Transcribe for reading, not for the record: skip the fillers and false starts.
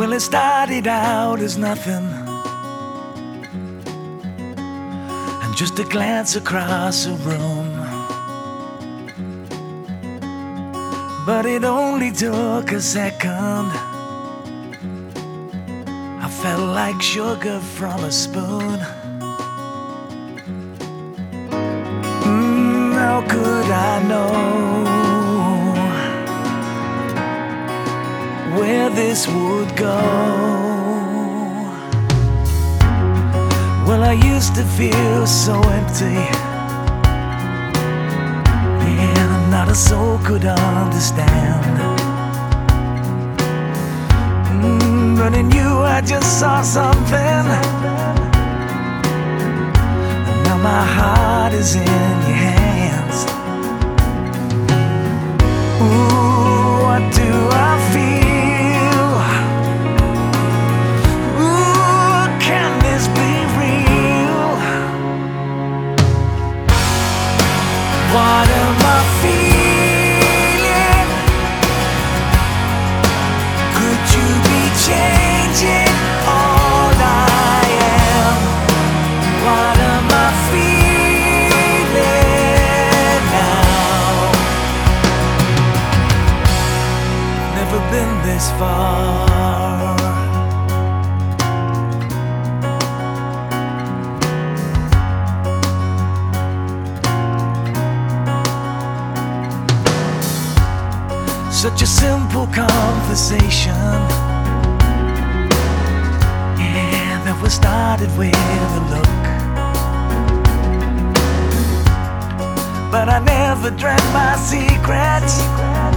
Well, it started out as nothing, and just a glance across a room. But it only took a second. I felt like sugar from a spoon. How could I know where this would go? Well, I used to feel so empty, and not a soul could understand. But in you I just saw something, and now my heart is in your hands. Ooh, what do I feel? Ooh, can this be real? What am I feeling? Could you be changing all I am? What am I feeling now? Never been this far. Such a simple conversation, yeah, that was started with a look. But I never drank my secrets.